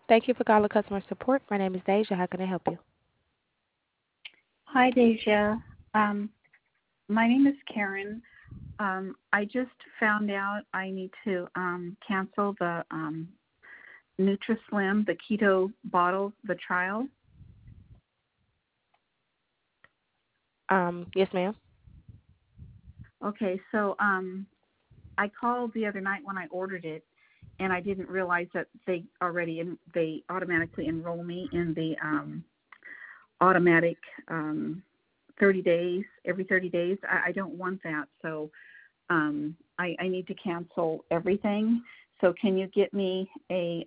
Thank you for calling customer support. My name is Deja. How can I help you? Hi, Deja. Um, my name is Karen. I just found out I need to cancel the NutriSlim, the keto bottle, the trial. Yes, ma'am. Okay, so I called the other night when I ordered it, and I didn't realize that they automatically enroll me in the automatic 30 days, every 30 days. I don't want that, so I need to cancel everything. So can you get me a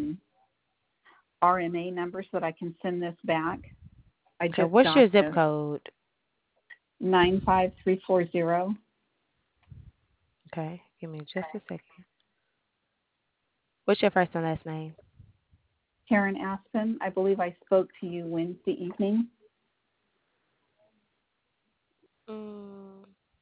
RMA number so that I can send this back? I Okay, just what's got your zip this. code? 95340. Okay, give me just a second. What's your first and last name? Karen Aspen, I believe I spoke to you Wednesday evening. Mm,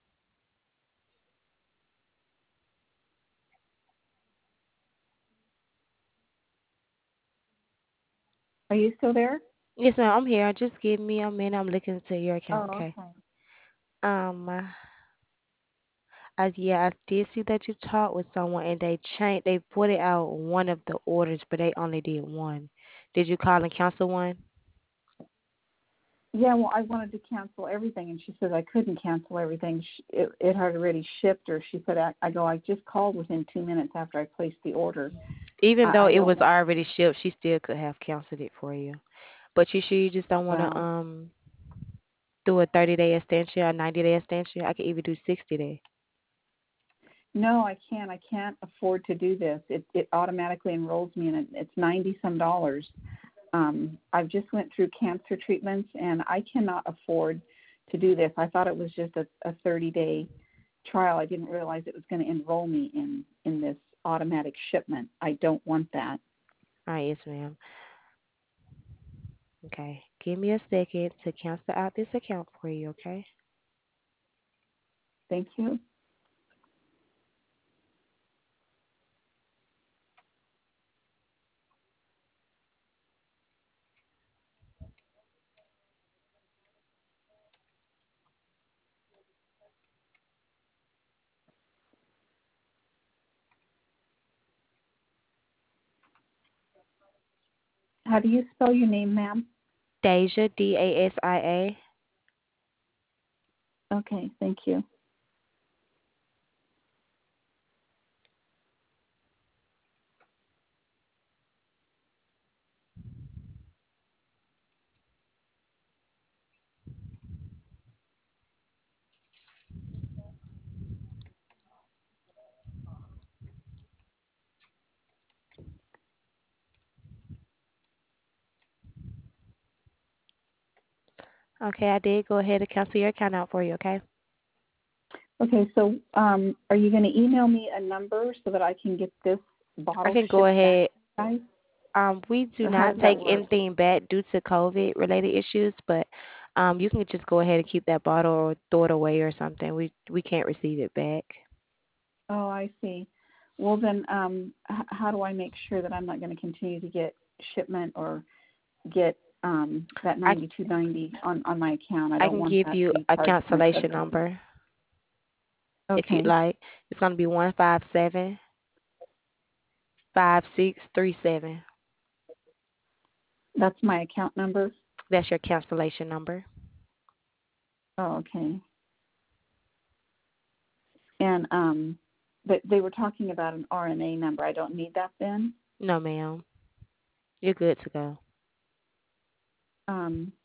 Are you still there? yes, ma'am. I'm here. Just give me a minute. I'm looking into your account. Oh, Okay. okay. Um, yeah, I did see that you talked with someone and they changed. They put it out one of the orders, but they only did one. Did you call and cancel one? Yeah, well, I wanted to cancel everything, and she said I couldn't cancel everything. It had already shipped, or she said, I just called within 2 minutes after I placed the order. Even though I it don't was want, already shipped, she still could have canceled it for you. But you sure you just don't want to well, do a 30-day extension or 90-day extension? I could even do 60-day. no, I can't. I can't afford to do this. It automatically enrolls me, and it's 90 some dollars. I've just went through cancer treatments, and I cannot afford to do this. I thought it was just a 30-day trial. I didn't realize it was going to enroll me in this automatic shipment. I don't want that. All right, yes, ma'am. Okay, give me a second to cancel out this account for you, okay? Thank you. How do you spell your name, ma'am? Deja, Dasia. Okay, thank you. Okay, I did go ahead and cancel your account out for you, okay? Okay, so are you going to email me a number so that I can get this I bottle can go shipped back, ahead. guys? We do Or how not does that take work? anything back due to COVID related issues, but you can just go ahead and keep that bottle or throw it away or something. We can't receive it back. Oh, I see. Well, then, how do I make sure that I'm not going to continue to get shipment or get that I 92.90 on my account? I I don't can want give that you to be a charged to my cancellation credit card. number if you'd Okay, like. It's gonna be 157-5637. that's my account number. That's your cancellation number. Oh, okay. And but they were talking about an RNA number. I don't need that then. No, ma'am. You're good to go. Um,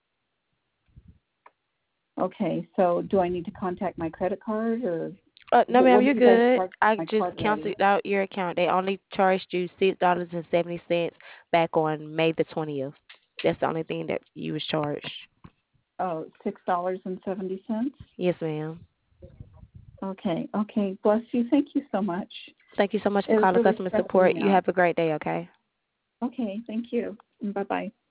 okay, so do I need to contact my credit card, or No, ma'am, what do you're you guys good. charge I for my just card ready? canceled out your account. They only charged you $6.70 back on May the 20th. That's the only thing that you was charged. Oh, $6.70. Yes, ma'am. Okay, okay. Bless you. Thank you so much. Thank you so much for It was calling really customer stressing support. me You out. have a great day, okay? Okay, thank you. Bye bye.